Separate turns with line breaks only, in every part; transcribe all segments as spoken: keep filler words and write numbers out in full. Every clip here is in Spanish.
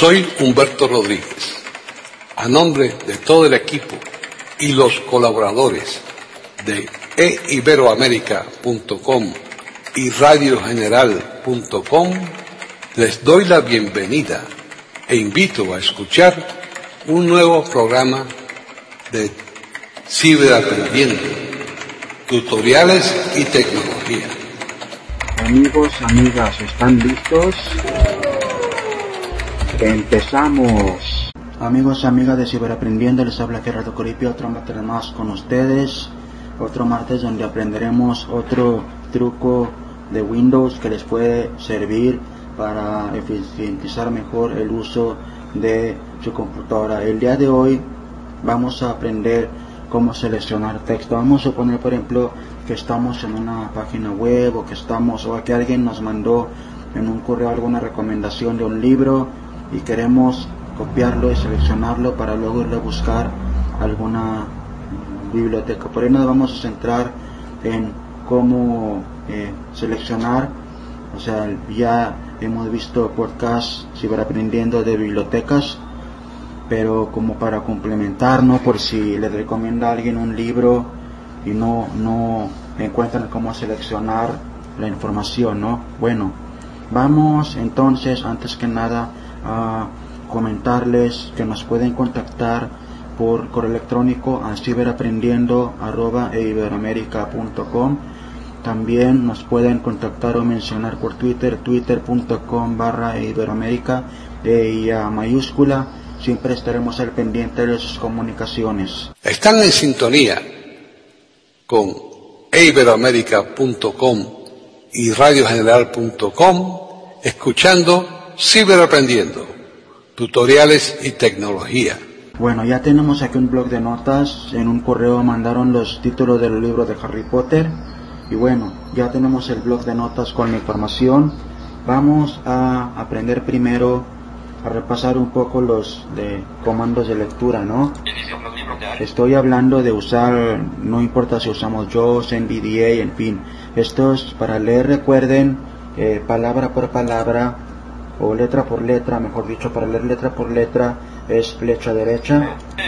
Soy Humberto Rodríguez. A nombre de todo el equipo y los colaboradores de e iberoamerica punto com y radio general punto com, les doy la bienvenida e invito a escuchar un nuevo programa de Ciberaprendiendo, tutoriales y tecnología.
Amigos, amigas, ¿están listos? ¡Empezamos! Amigos, amigas de Ciberaprendiendo, les habla Gerardo Coripio, otro martes más con ustedes. Otro martes donde aprenderemos otro truco de Windows que les puede servir para eficientizar mejor el uso de su computadora. El día de hoy vamos a aprender cómo seleccionar texto. Vamos a suponer, por ejemplo, que estamos en una página web o que estamos o que alguien nos mandó en un correo alguna recomendación de un libro y queremos copiarlo y seleccionarlo para luego irle a buscar alguna biblioteca. Por ahí nos vamos a centrar en cómo eh, seleccionar. O sea, ya hemos visto podcasts Ciberaprendiendo de bibliotecas, pero como para complementar, ¿no? Por si les recomienda a alguien un libro y no, no encuentran cómo seleccionar la información, ¿no? Bueno, vamos entonces, antes que nada, a comentarles que nos pueden contactar por correo electrónico a ciberaprendiendo arroba e iberoamerica punto com. También nos pueden contactar o mencionar por Twitter, twitter punto com barra e iberoamerica, e I A mayúscula. Siempre estaremos al pendiente de sus comunicaciones.
Están en sintonía con e iberoamerica punto com y radio general punto com, escuchando Ciberaprendiendo, tutoriales y tecnología.
Bueno, ya tenemos aquí un blog de notas. En un correo mandaron los títulos del libro de Harry Potter. Y bueno, ya tenemos el blog de notas con la información. Vamos a aprender primero a repasar un poco los de comandos de lectura, ¿no? Estoy hablando de usar, no importa si usamos JAWS, N V D A, en fin. Esto es para leer, recuerden, eh, palabra por palabra o letra por letra, mejor dicho, para leer letra por letra es flecha derecha.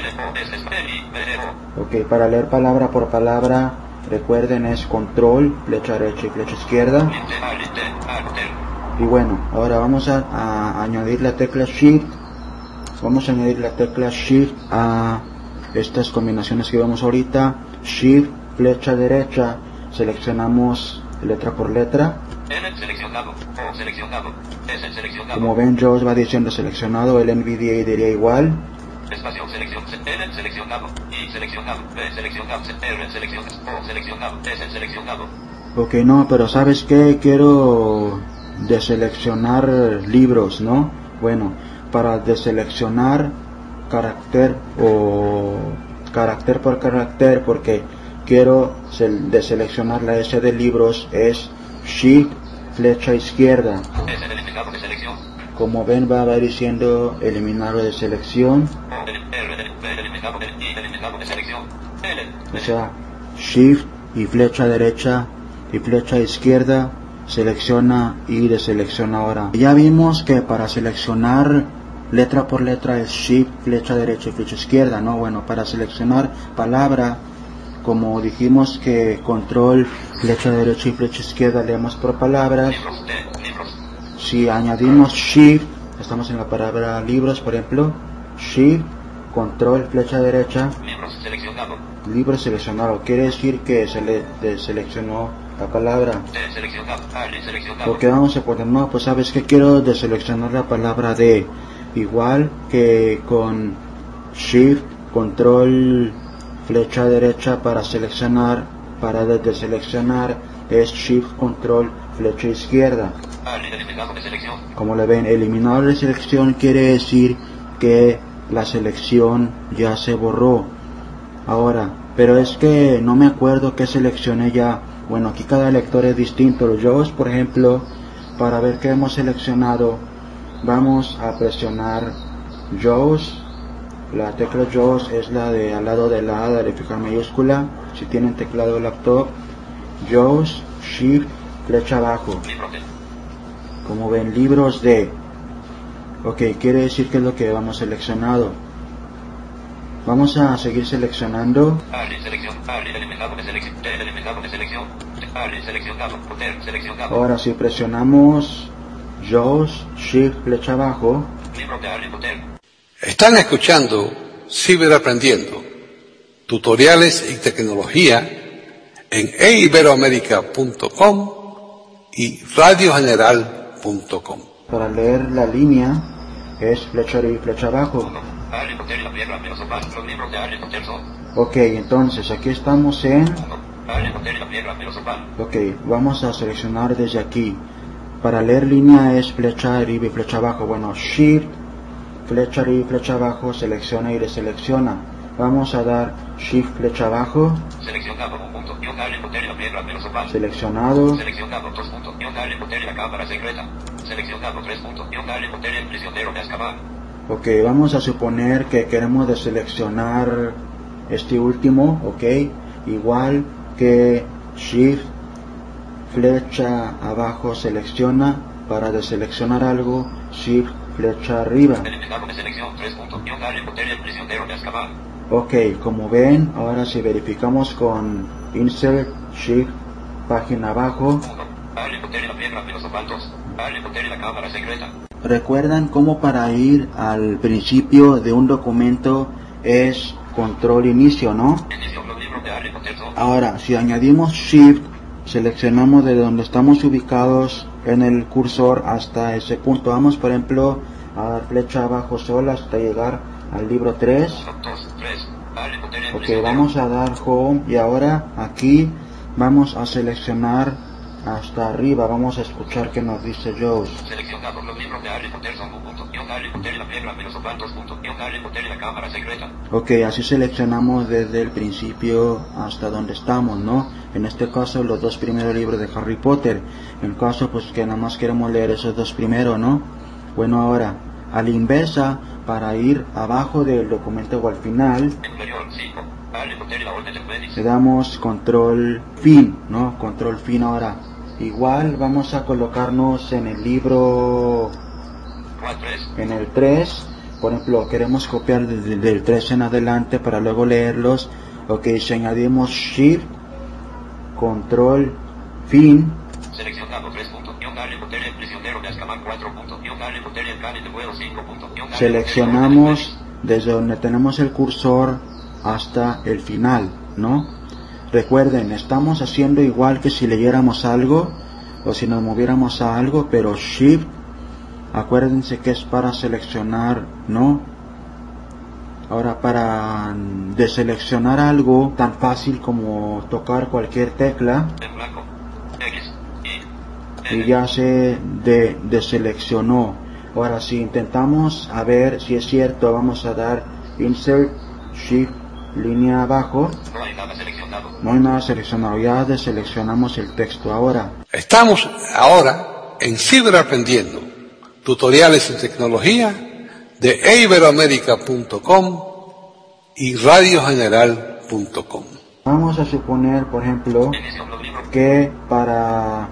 Ok, para leer palabra por palabra, recuerden, es control, flecha derecha y flecha izquierda. Y bueno, ahora vamos a, a añadir la tecla Shift. Vamos a añadir la tecla Shift a estas combinaciones que vemos ahorita. Shift, flecha derecha, seleccionamos letra por letra.
Seleccionado, seleccionado, seleccionado.
Como ven, JAWS va diciendo seleccionado, el N V D A diría igual.
Espacio, selección, N seleccionado, y seleccionado, B seleccionado, R seleccionado, seleccionado, S seleccionado.
Ok, no, pero ¿sabes qué? Quiero deseleccionar libros, ¿no? Bueno, para deseleccionar carácter o carácter por carácter, porque quiero deseleccionar la S de libros, es Shift, flecha izquierda. Como ven, va a ir diciendo eliminado de selección. O sea, Shift y flecha derecha y flecha izquierda, selecciona y deselecciona ahora. Ya vimos que para seleccionar letra por letra es Shift, flecha derecha y flecha izquierda, ¿no? Bueno, para seleccionar palabra, como dijimos que control, flecha derecha y flecha izquierda leemos por palabras. Si añadimos Shift, estamos en la palabra libros, por ejemplo, Shift, control, flecha derecha, libros seleccionado. Quiere decir que se le deseleccionó la palabra. Porque vamos a poner, no, pues sabes que quiero deseleccionar la palabra de, igual que con Shift, control, flecha derecha para seleccionar, para deseleccionar es Shift, control, flecha izquierda. Como le ven, eliminado de selección quiere decir que la selección ya se borró. Ahora, pero es que no me acuerdo qué seleccioné ya. Bueno, aquí cada lector es distinto. Los JAWS, por ejemplo, para ver qué hemos seleccionado, vamos a presionar JAWS. La tecla JAWS es la de al lado de la A de la mayúscula. Si tienen teclado laptop, JAWS, Shift, flecha abajo. Como ven, libros de. Ok, quiere decir que es lo que hemos seleccionado. Vamos a seguir seleccionando.
Área, selección, área, eliminado de selección, eliminado de selección, área, seleccionado, poder, seleccionado.
Ahora si presionamos Jaws, Shift, flecha abajo.
Libro de área, poder.
Están escuchando Ciberaprendiendo, tutoriales y tecnología en e iberoamerica punto com y radio general punto com.
Para leer la línea es flecha arriba y flecha abajo.
Área, poder, la tierra, menos oval. Los libros de área, poder son.
Ok, entonces aquí estamos en...
Área, poder, la tierra, menos oval.
Ok, vamos a seleccionar desde aquí. Para leer línea es flecha arriba y flecha abajo. Bueno, Shift, flecha arriba y flecha abajo, selecciona y deselecciona. Vamos a dar Shift, flecha abajo.
Seleccionado, un punto, guión, área, poder, la tierra, menos oval.
Seleccionado.
Seleccionado, dos puntos, guión, área, poder, la cámara secreta. Seleccionado, tres puntos, guión, área, poder, el prisionero de Azkaban.
Ok, vamos a suponer que queremos deseleccionar este último, ok, igual que Shift, flecha abajo, selecciona. Para deseleccionar algo, Shift, flecha arriba.
Eliminado de selección, tres puntos, guión, área, poder, el prisionero de Azkaban.
Ok, como ven, ahora si verificamos con Insert, Shift, página abajo.
Área, poder, la tierra, menos oval, dos. Área, poder, la cámara secreta.
¿Recuerdan cómo para ir al principio de un documento es control inicio, no?
Inicio, los libros de área, poder son.
Ahora, si añadimos Shift, seleccionamos de donde estamos ubicados en el cursor hasta ese punto. Vamos, por ejemplo, a dar flecha abajo sola hasta llegar al libro tres.
Dos, tres. Área, poder, el
Ok,
prisionero.
vamos a dar Home y ahora aquí vamos a seleccionar hasta arriba. Vamos a escuchar que nos dice Jaws.
Seleccionados los libros de Harry Potter son un punto, guión Harry Potter y la piedra menos oval, dos puntos, guión Harry Potter y la cámara secreta.
Ok, así seleccionamos desde el principio hasta donde estamos, ¿no? En este caso los dos primeros libros de Harry Potter. En el caso pues que nada más queremos leer esos dos primeros, ¿no? Bueno, ahora a la inversa, para ir abajo del documento o al final,
Inferior, cinco. Harry Potter y la orden del Fénix.
le damos control fin, ¿no? Control fin ahora. Igual vamos a colocarnos en el libro,
cuatro,
en el tres, por ejemplo, queremos copiar desde del tres en adelante para luego leerlos. Ok, si añadimos Shift, Control, Fin,
Seleccionado tres puntos, guión Harry Potter y el prisionero de Azkaban, cuatro puntos, guión Harry Potter y el cáliz de fuego, cinco puntos, guión Harry
seleccionamos desde donde tenemos el cursor hasta el final, ¿no? Recuerden, estamos haciendo igual que si leyéramos algo o si nos moviéramos a algo, pero Shift, acuérdense que es para seleccionar, ¿no? Ahora, para deseleccionar algo tan fácil como tocar cualquier tecla
en blanco, X, Y,
y
N.
ya se de, deseleccionó. Ahora, si intentamos a ver si es cierto, vamos a dar Insert, Shift, línea abajo.
No hay nada seleccionado.
No hay nada seleccionado, ya deseleccionamos el texto. Ahora,
Estamos ahora en Ciberaprendiendo, tutoriales en tecnología de e iberoamerica punto com y radio general punto com.
vamos a suponer, por ejemplo,
Inicio los libros.
que para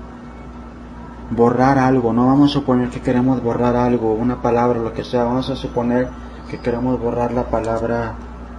borrar algo, no vamos a suponer que queremos borrar algo, una palabra, lo que sea, vamos a suponer que queremos borrar la palabra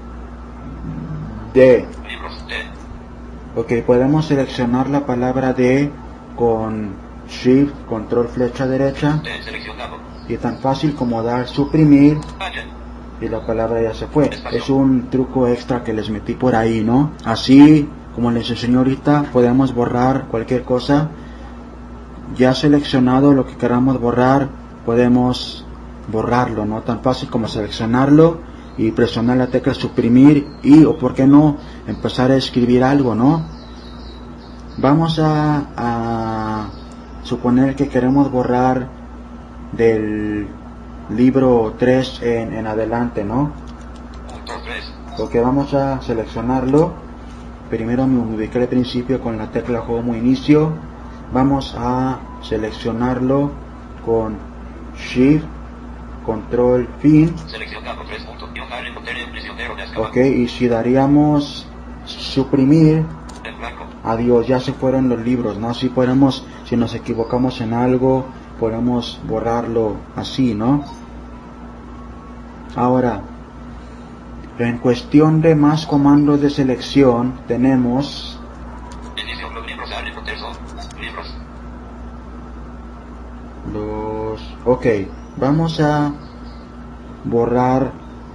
de.
Libros de.
Ok, podemos seleccionar la palabra de con Shift, Control, flecha derecha,
De seleccionado.
y tan fácil como dar suprimir
Área.
y la palabra ya se fue. Es un truco extra que les metí por ahí, ¿no? Así como les enseñé ahorita, podemos borrar cualquier cosa. Ya seleccionado lo que queramos borrar, podemos borrarlo, ¿no? Tan fácil como seleccionarlo y presionar la tecla suprimir y, o por qué no, empezar a escribir algo, ¿no? Vamos a, a suponer que queremos borrar del libro tres en, en adelante, ¿no?
Punto tres.
Porque vamos a seleccionarlo. Primero me ubiqué al principio con la tecla Home o Inicio. Vamos a seleccionarlo con Shift, Control, Fin.
Seleccionado tres puntos, guión Harry Potter y el prisionero de Azkaban.
Ok, y si daríamos suprimir,
En blanco.
adiós, ya se fueron los libros, ¿no? Si podemos, si nos equivocamos en algo, podemos borrarlo así, ¿no? Ahora, en cuestión de más comandos de selección, tenemos
Inicio los libros de Harry Potter son libros.
los... Ok, vamos a borrar.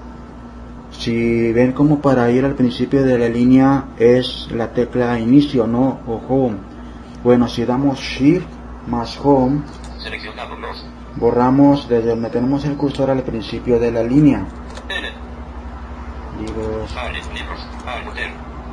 Si ven como para ir al principio de la línea es la tecla inicio, ¿no? O home. Bueno, si damos shift más home,
Seleccionado los.
borramos desde donde tenemos el cursor al principio de la línea.
N.
Libros.
Harry, libros. Harry Potter.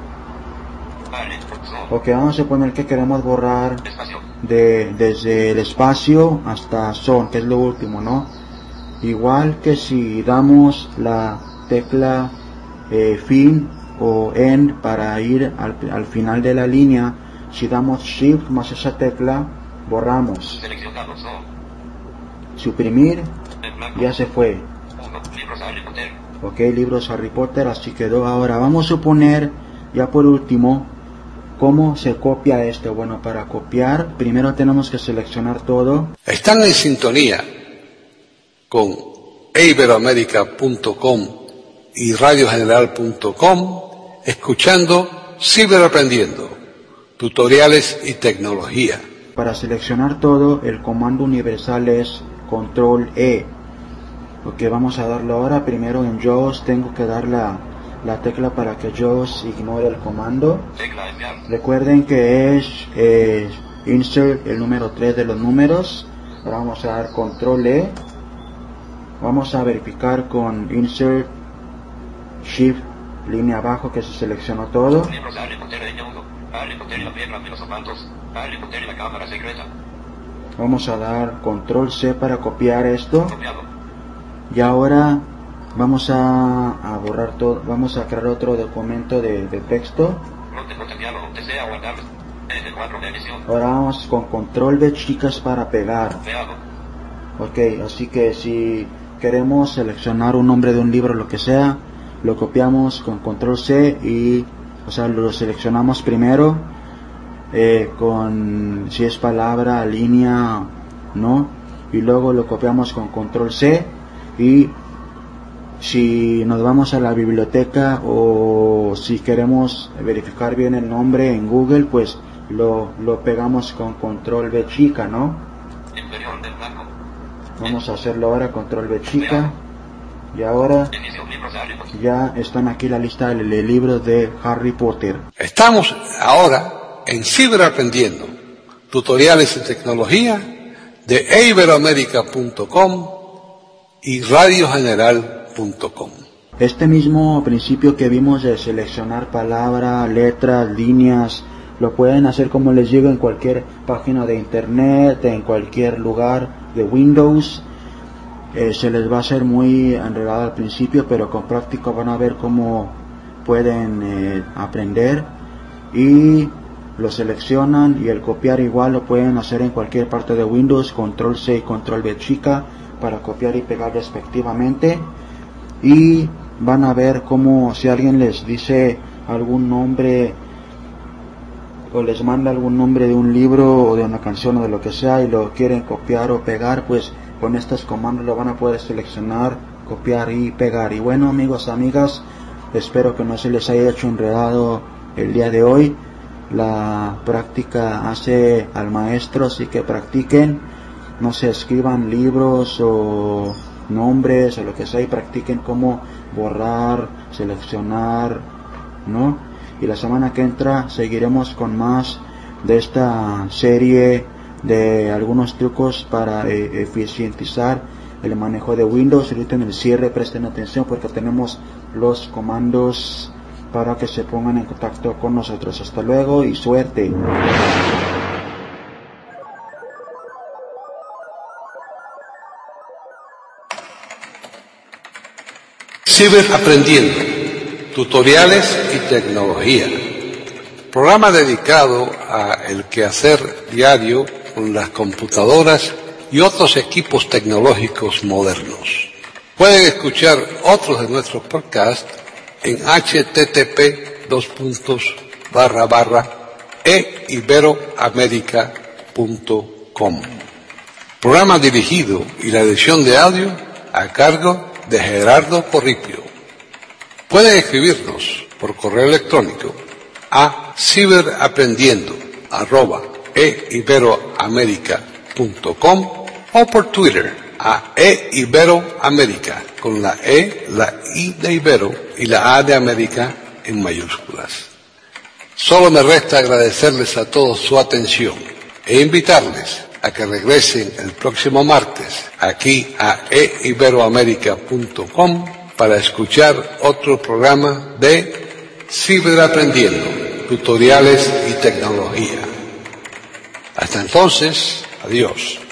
Harry Potter.
Ok, vamos a suponer que queremos borrar
Espacio.
de, desde el espacio hasta son, que es lo último, ¿no? Igual que si damos la tecla eh, fin o end para ir al, al final de la línea, si damos shift más esa tecla, borramos.
Seleccionado son.
Suprimir,
En blanco.
ya se fue.
uno. Libros Harry Potter.
Ok, libros Harry Potter, así quedó. Ahora vamos a suponer, ya por último, cómo se copia esto. Bueno, para copiar, primero tenemos que seleccionar todo.
Están en sintonía con e iberoamerica punto com y radio general punto com, escuchando Ciberaprendiendo, tutoriales y tecnología.
Para seleccionar todo, el comando universal es control E. Ok, vamos a darlo ahora. Primero en JAWS tengo que dar la, la tecla para que JAWS ignore el comando.
Tecla enviar.
Recuerden que es eh, insert el número tres de los números. Ahora vamos a dar control E. Vamos a verificar con insert shift línea abajo que se seleccionó todo.
Libros Harry Potter de uno. Harry Potter y la piedra de los zapatos. Harry Potter y la cámara secreta.
Vamos a dar control C para copiar esto.
Copiado.
Y ahora vamos a, a borrar todo. Vamos a crear otro documento de, de texto.
Rote potenciado. Desea guardar. F cuatro de emisión.
Ahora vamos con control V, chicas, para pegar.
Creado.
Ok, así que si queremos seleccionar un nombre de un libro, lo que sea, lo copiamos con control C y, o sea, lo seleccionamos primero eh, con, si es palabra, línea, ¿no? Y luego lo copiamos con control C y si nos vamos a la biblioteca o si queremos verificar bien el nombre en Google, pues lo, lo pegamos con control V chica, ¿no?
Inferior del blanco.
Vamos a hacerlo ahora, control V chica. Y ahora
Inicio libros de Harry Potter.
ya están aquí la lista de, de libros de Harry Potter.
Estamos ahora en Ciberaprendiendo, tutoriales y tecnología de e iberoamerica punto com y radio general punto com.
Este mismo principio que vimos de seleccionar palabras, letras, líneas, lo pueden hacer, como les digo, en cualquier página de internet, en cualquier lugar de Windows. Eh, se les va a hacer muy enredado al principio, pero con práctica van a ver cómo pueden eh, aprender. Y lo seleccionan, y el copiar igual lo pueden hacer en cualquier parte de Windows, control C y control V chica para copiar y pegar respectivamente. Y van a ver cómo, si alguien les dice algún nombre o les manda algún nombre de un libro o de una canción o de lo que sea y lo quieren copiar o pegar, pues con estos comandos lo van a poder seleccionar, copiar y pegar. Y bueno, amigos, amigas, espero que no se les haya hecho enredado el día de hoy. La práctica hace al maestro, así que practiquen, no se escriban libros o nombres o lo que sea, y practiquen cómo borrar, seleccionar, ¿no? Y la semana que entra seguiremos con más de esta serie de algunos trucos para eh, eficientizar el manejo de Windows. Ahorita en el cierre presten atención porque tenemos los comandos para que se pongan en contacto con nosotros. Hasta luego y suerte.
Ciberaprendiendo, tutoriales y tecnología. Programa dedicado a el quehacer diario con las computadoras y otros equipos tecnológicos modernos. Pueden escuchar otros de nuestros podcasts en http dos puntos barra barra e iberoamerica punto com. Programa dirigido y la edición de audio a cargo de Gerardo Corripio. Pueden escribirnos por correo electrónico a ciberaprendiendo arroba eiberoamerica punto com o por Twitter a eiberoamerica con la E, la I de Ibero y la A de América en mayúsculas. Solo me resta agradecerles a todos su atención e invitarles a que regresen el próximo martes aquí a eiberoamerica punto com para escuchar otro programa de Ciberaprendiendo, tutoriales y tecnología. Hasta entonces, adiós.